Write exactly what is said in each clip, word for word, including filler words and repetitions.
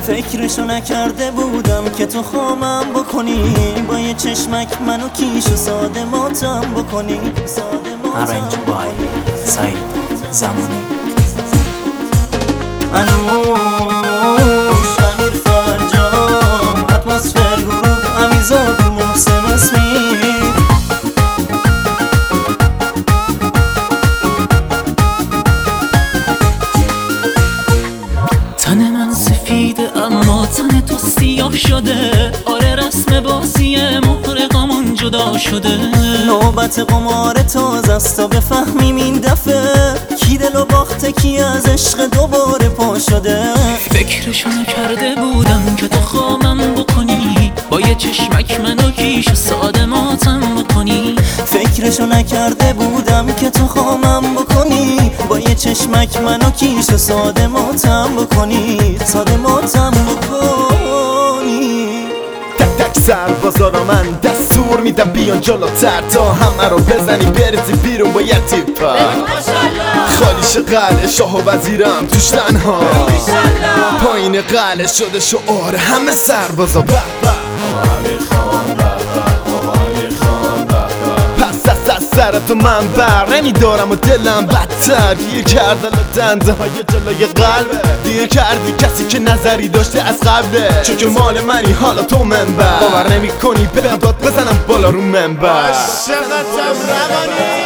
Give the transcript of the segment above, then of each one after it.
فکرشو نکرده بودم که تو خامم بکنی، با یه چشمک منو کیش و ساده ماتم بکنی. آرنج بای سعید زمانی انوش امیر فرجام اتمسفر گروه امیزاد محسن اسمی. تن من سفیده اما تن تو سیاه شده، آره رسم بازی محرقامون جدا شده. نوبت قمار تازه است تا بفهمیم این دفعه کی دل و باخته کی از عشق دوباره پا شده. فکرشو نکرده بودم که تو خامم بکنی، با یه چشمک منو کیش و ساده ماتم بکنی. فکرشو نکرده بودم که تو خامم بکنی، با یه چشمک منو کیش و ساده ماتم بکنی، ساده ماتم بکنی. تک تک سربازارا من دستور میدم بیان جلوتر تا همه رو بزنی برزی بیرون با یه تیپا. خالیش قلعه شاه و وزیرم توش تنها، پایین قلعه شده شعار همه سربازا. سرتو من بر نمیدارم و دلم بدتر گیر کرده لدنده های جلوی قلبه. دیر کردی کسی که نظری داشته از قبله، چون که مال منی حالا تو منبر. باور نمی کنی بدم داد بزنم بالا رو منبر. عاشقتم روانی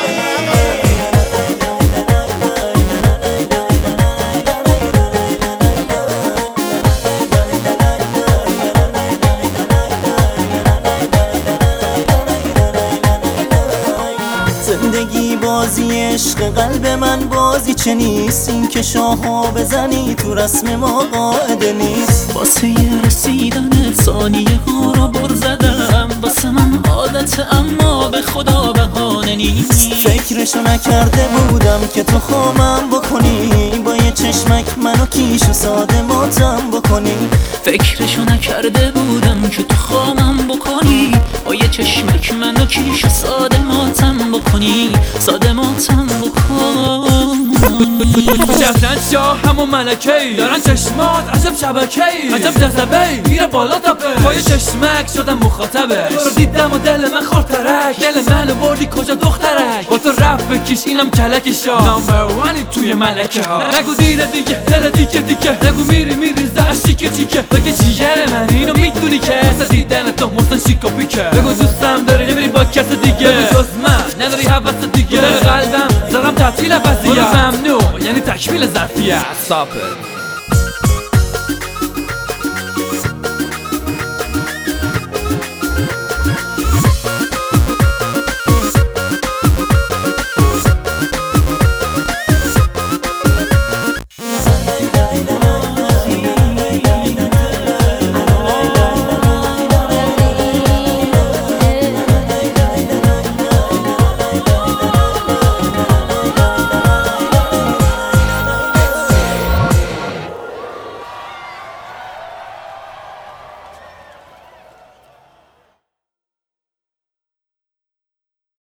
زندگی بازی عشق قلب من بازی چه نیست، این که شاها بزنی تو رسم ما قاعده نیست. واسه رسیدن ثانیه ها رو بر زدم، واسه من عادت اما به خدا بهانه نیست. فکرشو نکرده بودم که تو خامم بکنی، با یه چشمک منو کیش و ساده ماتم بکنی. فکرشو نکرده بودم که تو خامم بکنی، با یه چشمک منو کیش و ساده ماتم بکنی، ساده ماتم بکنی. جفتن شاه همون ملکه‌ای دارن چشمات عجب شبکه‌ای، عجب جذبه‌ای میره بالا تپه. با یه چشمک شدم مخاطبه، تو دیدم و دل من خورترک، دل منو بردی کجا دخترک. با تو رفت بکش اینم کلک شاه، نامبر وانی توی ملکه ها. نگو دیره دیگه دل دیگه دیگه، نگو میری میری زهر شیکه چیکه. بگه جیگر من اینو میدونی که واسه دیدن تو محسن شیکا پیکه. بگو دوستم داری نمیری با کس دیگه، بگو جز من نداری حوث دیگه. قلبم زدم تعطیل وضعیت، ممنوع یعنی تکمیل ظرفیت. Stop it.